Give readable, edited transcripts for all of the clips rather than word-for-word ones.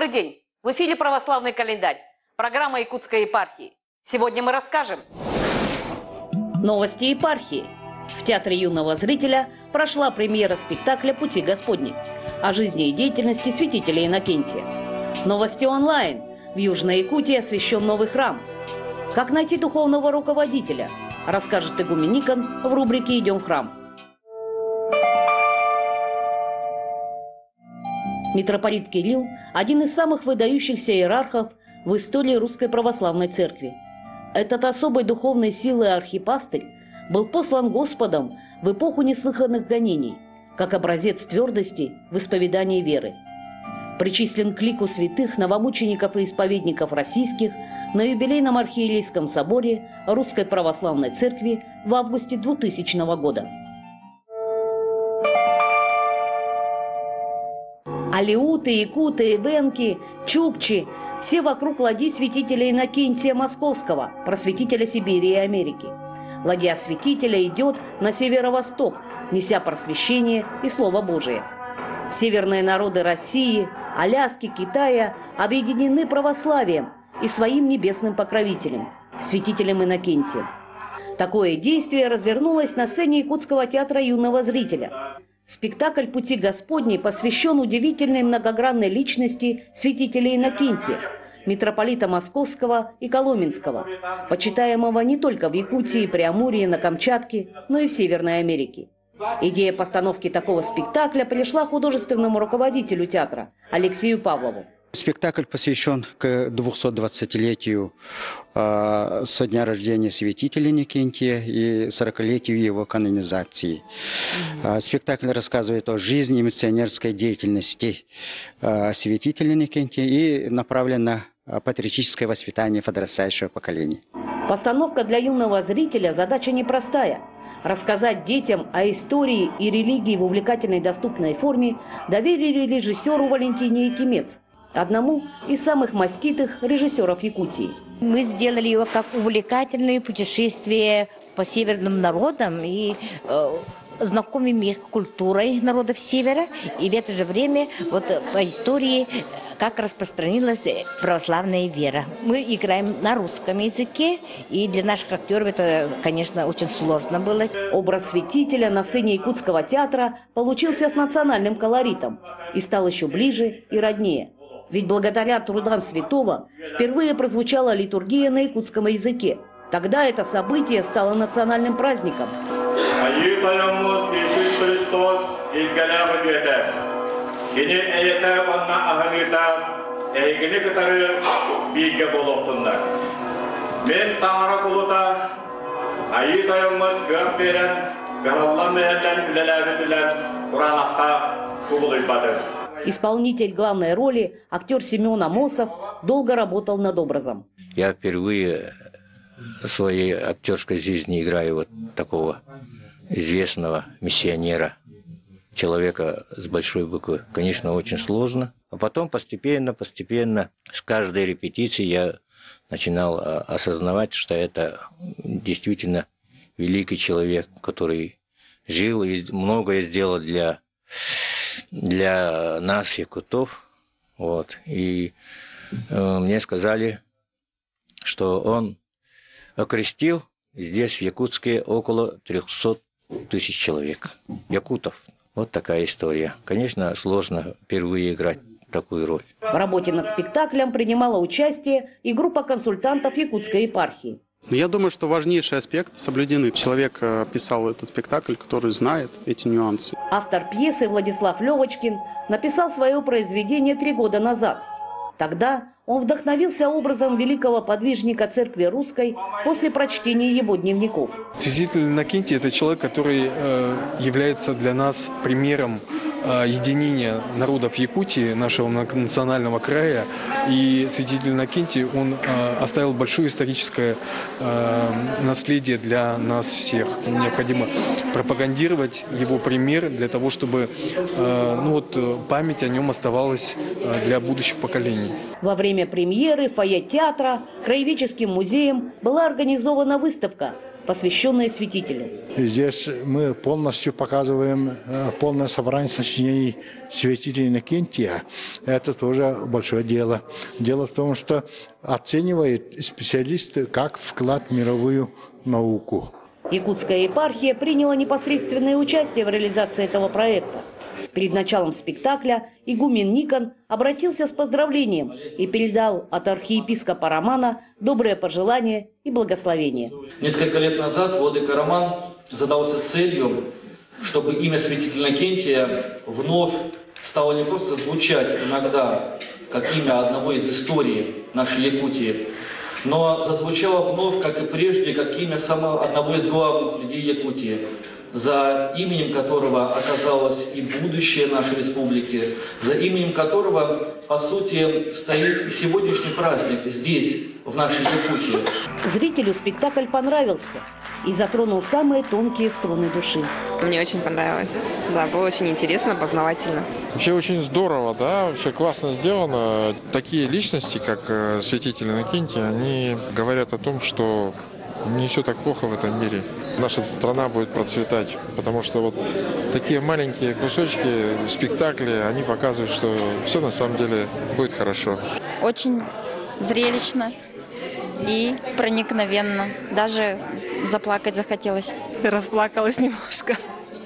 Добрый день! В эфире «Православный календарь», программа Якутской епархии. Сегодня мы расскажем. Новости епархии. В Театре юного зрителя прошла премьера спектакля «Пути Господни» о жизни и деятельности святителя Иннокентия. Новости онлайн. В Южной Якутии освящен новый храм. Как найти духовного руководителя, расскажет игумен Никон в рубрике «Идем в храм». Митрополит Кирилл – один из самых выдающихся иерархов в истории Русской Православной Церкви. Этот особой духовной силы архипастырь был послан Господом в эпоху неслыханных гонений, как образец твердости в исповедании веры. Причислен к лику святых новомучеников и исповедников российских на юбилейном архиерейском соборе Русской Православной Церкви в августе 2000 года. Алеуты, якуты, эвенки, чукчи – все вокруг ладьи святителя Иннокентия Московского, просветителя Сибири и Америки. Ладья святителя идет на северо-восток, неся просвещение и Слово Божие. Северные народы России, Аляски, Китая объединены православием и своим небесным покровителем – святителем Иннокентием. Такое действие развернулось на сцене Якутского театра юного зрителя. Спектакль «Пути Господни» посвящен удивительной многогранной личности святителя Иннокентия, митрополита Московского и Коломенского, почитаемого не только в Якутии, Преамурье, на Камчатке, но и в Северной Америке. Идея постановки такого спектакля пришла художественному руководителю театра Алексею Павлову. Спектакль посвящен к 220-летию со дня рождения святителя Иннокентия и 40-летию его канонизации. Спектакль рассказывает о жизни и миссионерской деятельности святителя Иннокентия и направлен на патриотическое воспитание подрастающего поколения. Постановка для юного зрителя задача непростая. Рассказать детям о истории и религии в увлекательной доступной форме доверили режиссеру Валентине Якимец, одному из самых маститых режиссеров Якутии. Мы сделали его как увлекательное путешествие по северным народам и знакомим их культурой народов Севера. И в это же время вот по истории, как распространилась православная вера. Мы играем на русском языке, и для наших актеров это, конечно, очень сложно было. Образ святителя на сцене Якутского театра получился с национальным колоритом и стал еще ближе и роднее. Ведь благодаря трудам святого впервые прозвучала литургия на якутском языке. Тогда это событие стало национальным праздником. Исполнитель главной роли, актер Семен Амосов, долго работал над образом. Я впервые в своей актерской жизни играю вот такого известного миссионера, человека с большой буквы. Конечно, очень сложно. А потом постепенно, с каждой репетиции я начинал осознавать, что это действительно великий человек, который жил и многое сделал для нас, якутов. Вот. И мне сказали, что он окрестил здесь, в Якутске, около 300 тысяч человек, якутов. Вот такая история. Конечно, сложно впервые играть такую роль. В работе над спектаклем принимала участие и группа консультантов Якутской епархии. Я думаю, что важнейший аспект соблюдены. Человек писал этот спектакль, который знает эти нюансы. Автор пьесы Владислав Левочкин написал свое произведение 3 года назад. Тогда он вдохновился образом великого подвижника Церкви Русской после прочтения его дневников. Святитель Иннокентий – это человек, который является для нас примером единения народов Якутии, нашего национального края. И святитель Иннокентий, он оставил большое историческое наследие для нас всех. Необходимо пропагандировать его пример для того, чтобы память о нем оставалась для будущих поколений. Во время премьеры в фойе театра краеведческим музеем была организована выставка посвященные святителю. Здесь мы полностью показываем полное собрание сочинений святителя Иннокентия. Это тоже большое дело. Дело в том, что оценивает специалисты как вклад в мировую науку. Якутская епархия приняла непосредственное участие в реализации этого проекта. Перед началом спектакля игумен Никон обратился с поздравлением и передал от архиепископа Романа добрые пожелания и благословения. Несколько лет назад владыка Роман задался целью, чтобы имя святителя Иннокентия вновь стало не просто звучать иногда как имя одного из историй нашей Якутии, но зазвучало вновь, как и прежде, как имя одного из главных людей Якутии, за именем которого оказалось и будущее нашей республики, за именем которого, по сути, стоит и сегодняшний праздник здесь, в нашей Якутии. Зрителю спектакль понравился и затронул самые тонкие струны души. Мне очень понравилось. Да, было очень интересно, познавательно. Вообще очень здорово, да, вообще классно сделано. Такие личности, как святитель Иннокентий, они говорят о том, что не все так плохо в этом мире. Наша страна будет процветать, потому что вот такие маленькие кусочки, спектакли, они показывают, что все на самом деле будет хорошо. Очень зрелищно и проникновенно. Даже заплакать захотелось. Расплакалась немножко.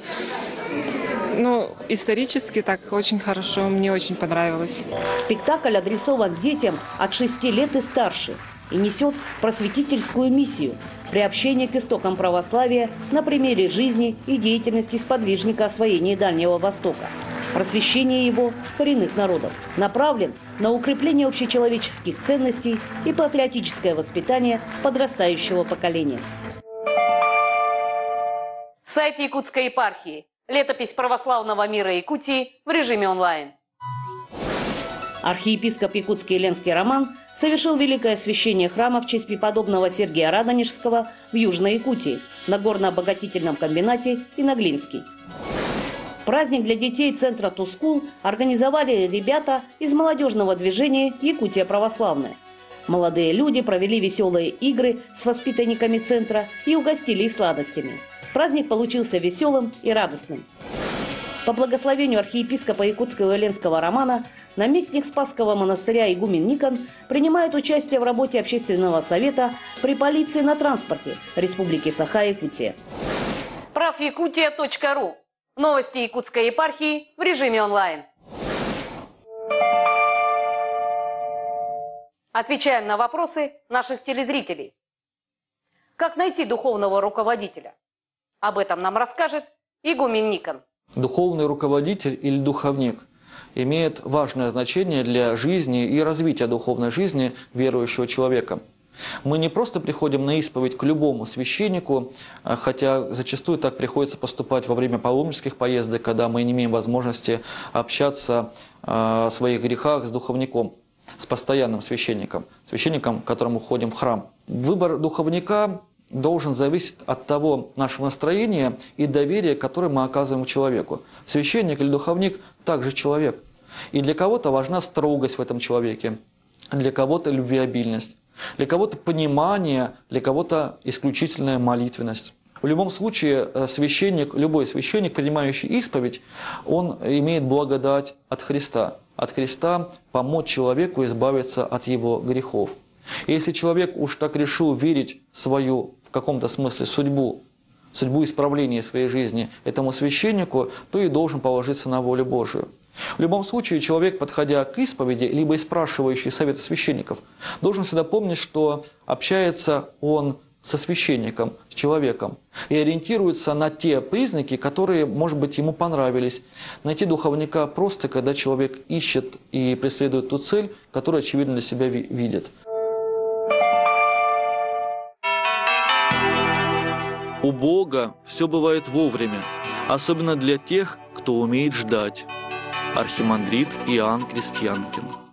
Ну, исторически так очень хорошо, мне очень понравилось. Спектакль адресован детям от 6 лет и старше и несет просветительскую миссию – приобщение к истокам православия на примере жизни и деятельности сподвижника освоения Дальнего Востока, просвещение его коренных народов. Направлен на укрепление общечеловеческих ценностей и патриотическое воспитание подрастающего поколения. Сайт Якутской епархии. Летопись православного мира Якутии в режиме онлайн. Архиепископ Якутский Ленский Роман совершил великое освящение храма в честь преподобного Сергия Радонежского в Южной Якутии на горно-обогатительном комбинате Иноглинский. Праздник для детей центра Тускул организовали ребята из молодежного движения «Якутия православная». Молодые люди провели веселые игры с воспитанниками центра и угостили их сладостями. Праздник получился веселым и радостным. По благословению архиепископа Якутского и Ленского Романа наместник Спасского монастыря игумен Никон принимает участие в работе общественного совета при полиции на транспорте Республики Саха-Якутия. Правякутия.ру. Новости Якутской епархии в режиме онлайн. Отвечаем на вопросы наших телезрителей. Как найти духовного руководителя? Об этом нам расскажет игумен Никон. Духовный руководитель или духовник имеет важное значение для жизни и развития духовной жизни верующего человека. Мы не просто приходим на исповедь к любому священнику, хотя зачастую так приходится поступать во время паломнических поездок, когда мы не имеем возможности общаться о своих грехах с духовником, с постоянным священником, к которому ходим в храм. Выбор духовника должен зависеть от того нашего настроения и доверия, которое мы оказываем человеку. Священник или духовник также человек. И для кого-то важна строгость в этом человеке, для кого-то любвеобильность, для кого-то понимание, для кого-то исключительная молитвенность. В любом случае, священник, любой священник, принимающий исповедь, он имеет благодать от Христа. От Христа помочь человеку избавиться от его грехов. И если человек уж так решил верить в свою, в каком-то смысле, судьбу исправления своей жизни этому священнику, то и должен положиться на волю Божию. В любом случае, человек, подходя к исповеди, либо и спрашивающий совета священников, должен всегда помнить, что общается он со священником, с человеком, и ориентируется на те признаки, которые, может быть, ему понравились. Найти духовника просто, когда человек ищет и преследует ту цель, которую, очевидно, для себя видит. У Бога все бывает вовремя, особенно для тех, кто умеет ждать. Архимандрит Иоанн Крестьянкин.